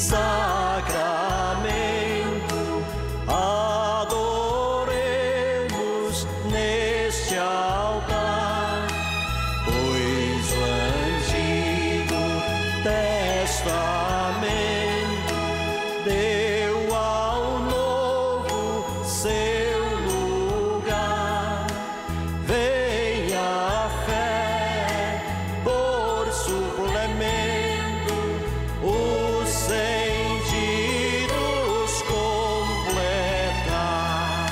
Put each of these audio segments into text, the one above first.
sacramento, adoremos neste altar, pois o Antigo Testamento deu ao Novo seu lugar. Venha a fé por suplemento, os sentidos completar.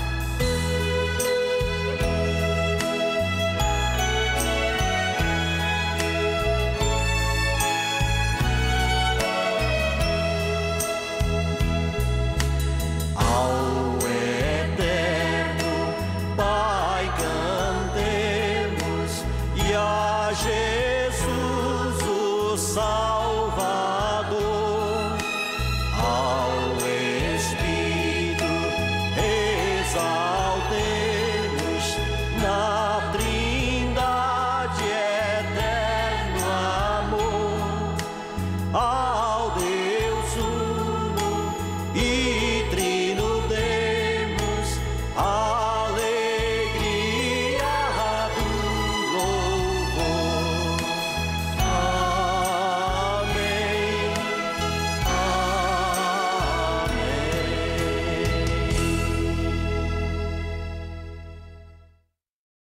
Ao eterno Pai cantemos, e a Jesus o Salvador